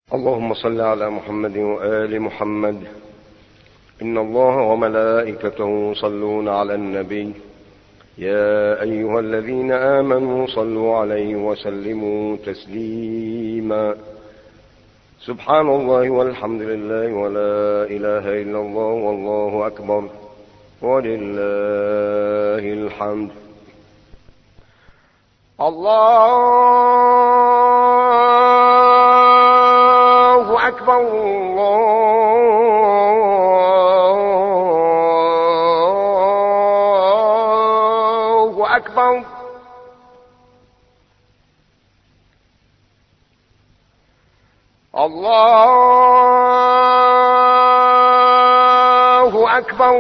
اللهم صل على محمد وآل محمد. إن الله وملائكته يصلون على النبي يا أيها الذين آمنوا صلوا عليه وسلموا تسليما. سبحان الله والحمد لله ولا إله إلا الله والله أكبر ولله الحمد. الله أكبر الله أكبر. الله أكبر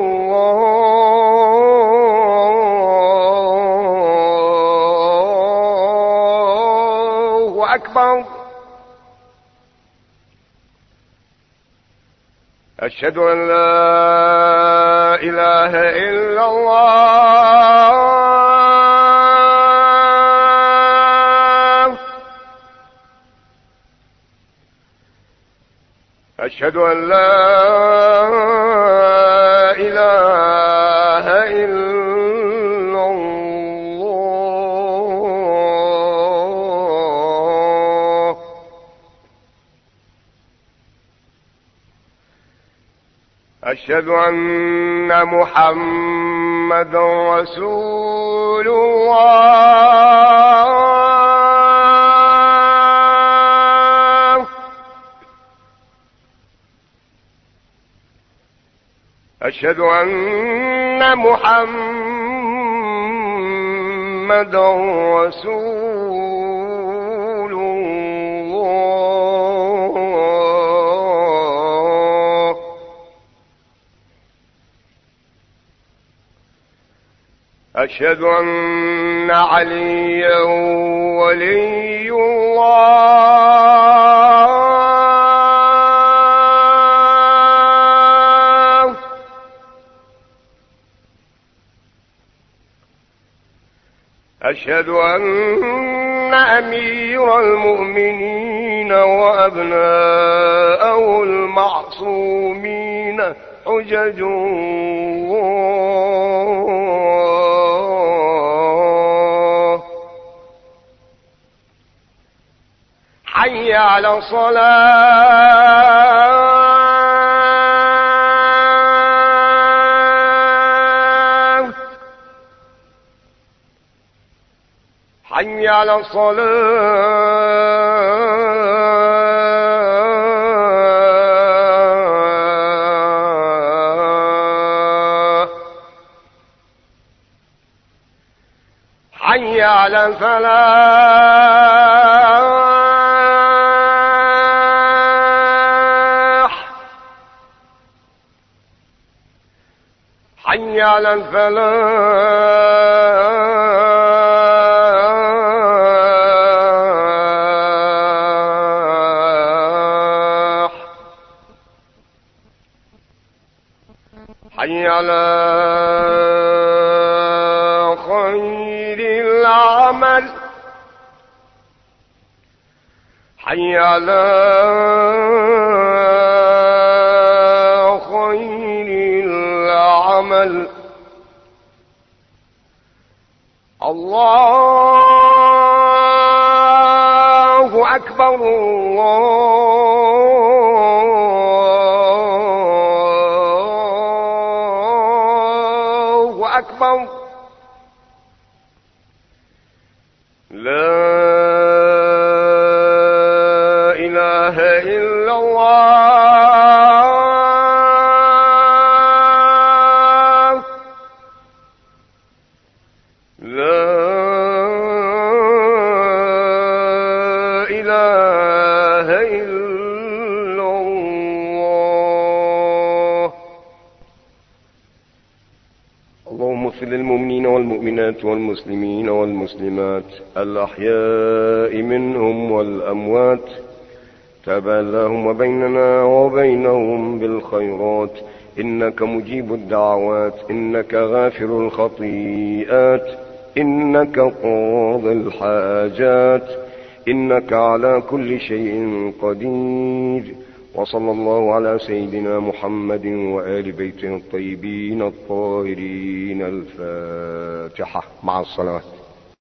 الله أكبر. أشهد أن لا إله إلا الله. أشهد أن لا إله إلا الله. أشهد أن محمدا رسول الله. أشهد أن محمدا رسول الله. أشهد أن عليا ولي الله. أشهد أن أمير المؤمنين وأبناءه المعصومين حجج الله. حي على الصلاة. حي على الصلاة. حي على الفلاح. حي على الفلاح. حي على خير العمل. حي على خير العمل. الله أكبر الله أكبر. لا إله إلا الله. لا إله إلا الله. اللهم اغفر للمؤمنين والمؤمنات والمسلمين والمسلمات الأحياء منهم والأموات. تاب اللهم بيننا وبينهم بالخيرات إنك مجيب الدعوات إنك غافر الخطيئات إنك قاضي الحاجات إنك على كل شيء قدير. وصلى الله على سيدنا محمد وآل بيته الطيبين الطاهرين. الفاتحة مع الصلاة.